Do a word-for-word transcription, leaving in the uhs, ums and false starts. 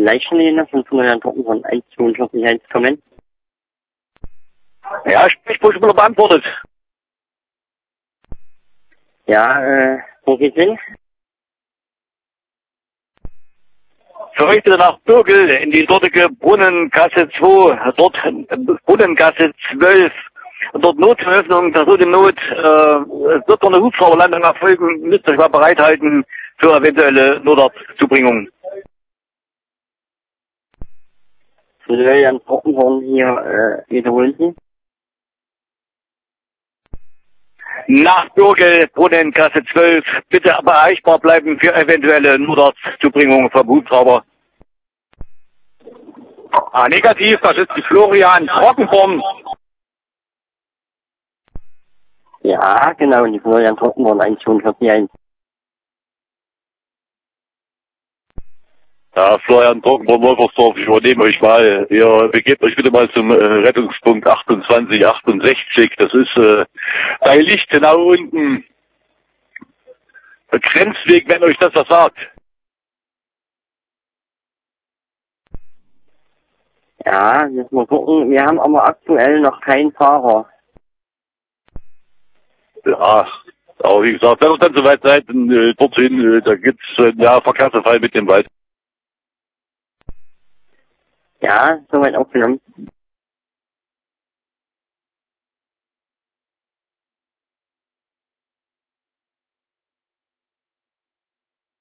Leichenlinie von Florian Trocken von eins zwei vier eins kommen. Ja, Sprechbuchstabe beantwortet. Ja, äh, wo geht's hin? Verrichte nach Bürgel in die dortige Brunnengasse zwei, dort Brunnengasse zwölf. Dort Notveröffnung, da so die Not, äh, es wird noch eine Hubschrauberlandung erfolgen, müsst ihr euch mal bereithalten für eventuelle Notarztzubringung. Florian Trocken von hier, äh, wiederholen Sie? Nach Bürgel, Brunnengasse zwölf, bitte erreichbar bleiben für eventuelle Notarztzubringung vom Hubschrauber. Ah, negativ, das ist die Florian Trockenform. Ja, genau, die Florian Trocken von eins zwei vier eins. Ja, Florian Trocken von Wolfersdorf, ich übernehme euch mal. Ihr begebt euch bitte mal zum äh, Rettungspunkt achtundzwanzig achtundsechzig. Das ist äh, bei Lichtenau unten. Grenzweg, wenn euch das was sagt. Ja, jetzt mal gucken. Wir haben aber aktuell noch keinen Fahrer. Ja, aber wie gesagt, wenn ihr dann soweit seid, dann, äh, dorthin, äh, da gibt's äh, ja, Verkehrsunfall mit dem Wald. Ja, soweit aufgenommen.